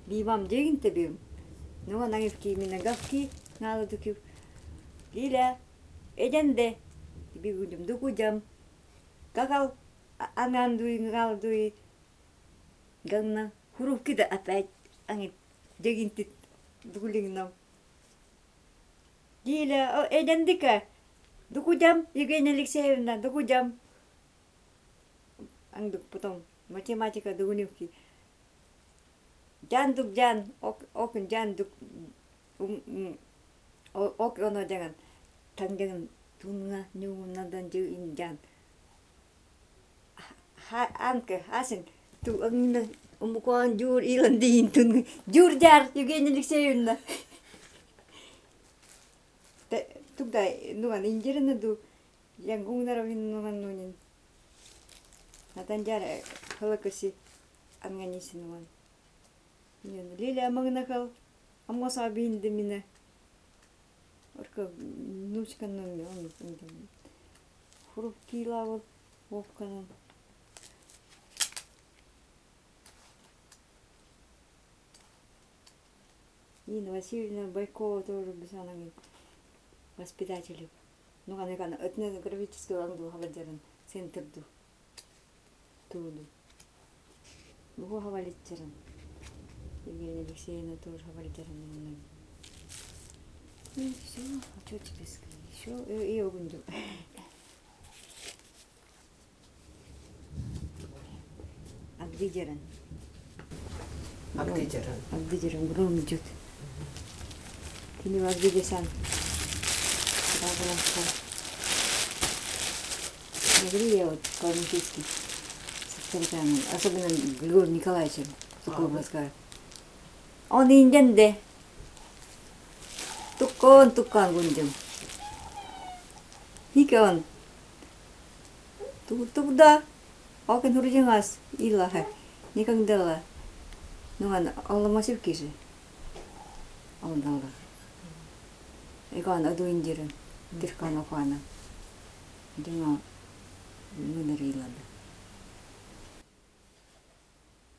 бимам жегин тебим. Нуга нагивки мина гавки нала дуки. Лиля эденде бигудum дукудам. Какал анандуи галдуи ганна хурукида опять ангит жегин тит дукулигнам. Лиля эдендика дукудам Евгения Алексеевна дукудам. Ангдук потом математика дугунивки. Жандук жан окын жандук ок оно жаган таңдаган тунга нюунадан жын жан. Анке асен ту ангна умукуан жур иландин тун жур жар Евгения Алексеевна. Туда нуган инжерна ду янгунгнаравин нуган нунин. Надан жар халакаси анганисин нуган. Лиля магнахал амоса бинде мине. Орка нучкан номи он хурукила вовкана. Нина Васильевна Байкова тоже бесанами воспитателю. Ну, она этнографическую ангду хаваджаран центрду туду. Буху хаваличаран. Евгения Алексеевна тоже хаваличаран. Ну все, а что тебе сказать? Еще и огунду. Агдиджаран. Агдиджаран гром идет. Ты не Агдиджасан. Говорю я вот по-английски с стариками, особенно Григорий Николаевичем Сукубовская. Он инденде. Tukon gunjung. Hikon. Tukda. Oken hurjingas ilaha. Nikang dela. Nuhan Allah masih kisi. Allah. Ikan adu injiran. Dirkana fana. Dengan meneri lada.